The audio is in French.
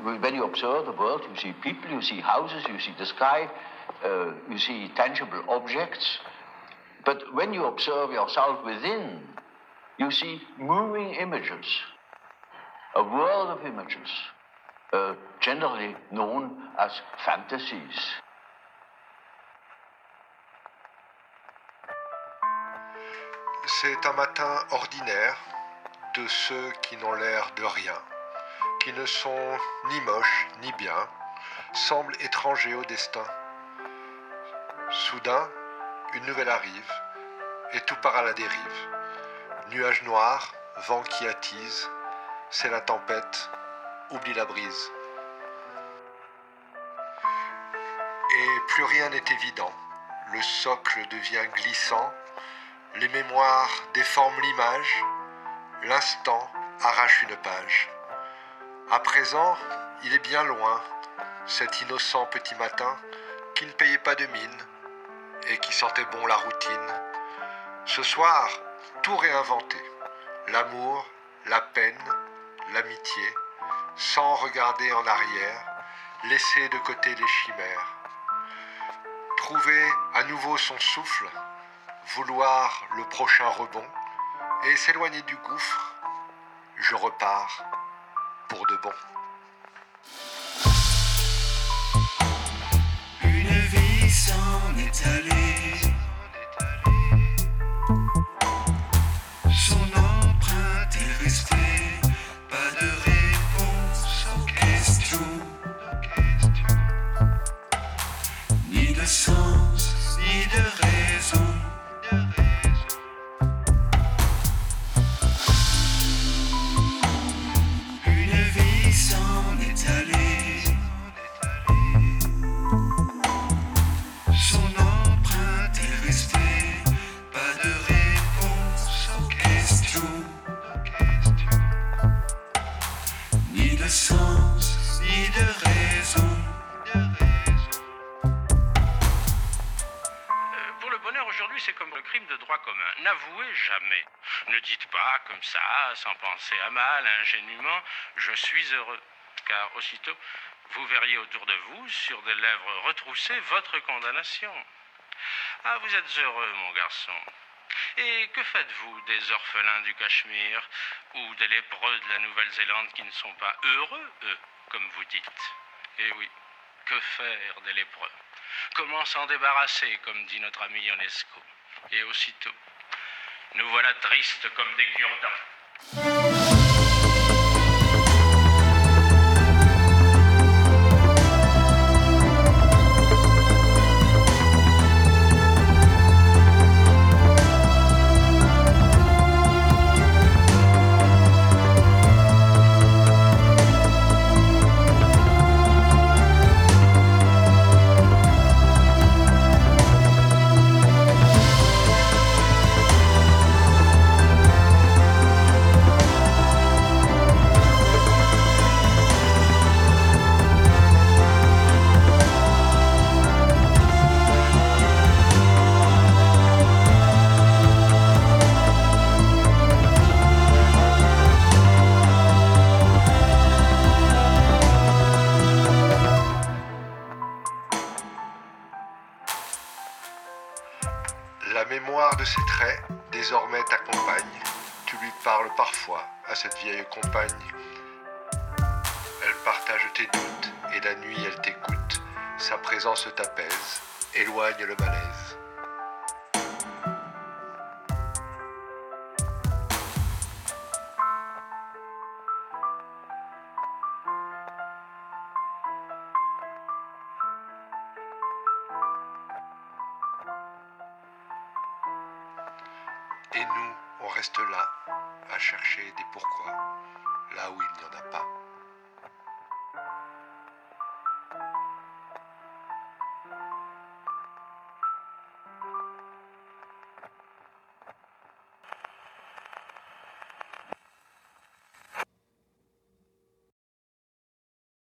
when you observe the world, you see people, you see houses, you see the sky, you see tangible objects. But when you observe yourself within, you see moving images, a world of images, generally known as fantasies. C'est un matin ordinaire de ceux qui n'ont l'air de rien, qui ne sont ni moches ni bien, semblent étrangers au destin. Soudain, une nouvelle arrive, et tout part à la dérive. Nuages noirs, vent qui attise, c'est la tempête, oublie la brise. Et plus rien n'est évident, le socle devient glissant, les mémoires déforment l'image, l'instant arrache une page. À présent, il est bien loin, cet innocent petit matin qui ne payait pas de mine et qui sentait bon la routine. Ce soir, tout réinventé, l'amour, la peine, l'amitié, sans regarder en arrière, laisser de côté les chimères. Trouver à nouveau son souffle, vouloir le prochain rebond et s'éloigner du gouffre, je repars pour de bon. Une vie s'en est allée, son empreinte est restée, pas de réponse aux questions, ni de sens, ni de raison. Une vie s'en est allée, son empreinte est restée, pas de réponse aux questions, ni de sens, ni de raison. Pour le bonheur aujourd'hui, c'est comme le crime de droit commun. N'avouez jamais. Ne dites pas comme ça, sans penser à mal, ingénument, je suis heureux. Car aussitôt, vous verriez autour de vous, sur des lèvres retroussées, votre condamnation. Ah, vous êtes heureux, mon garçon. Et que faites-vous des orphelins du Cachemire ou des lépreux de la Nouvelle-Zélande qui ne sont pas heureux, eux, comme vous dites? Eh oui, que faire des lépreux? Comment s'en débarrasser, comme dit notre ami Ionesco? Et aussitôt, nous voilà tristes comme des cure-dents. La mémoire de ses traits désormais t'accompagne. Tu lui parles parfois à cette vieille compagne. Elle partage tes doutes et la nuit elle t'écoute. Sa présence t'apaise, éloigne le malaise. Et nous, on reste là, à chercher des pourquoi, là où il n'y en a pas.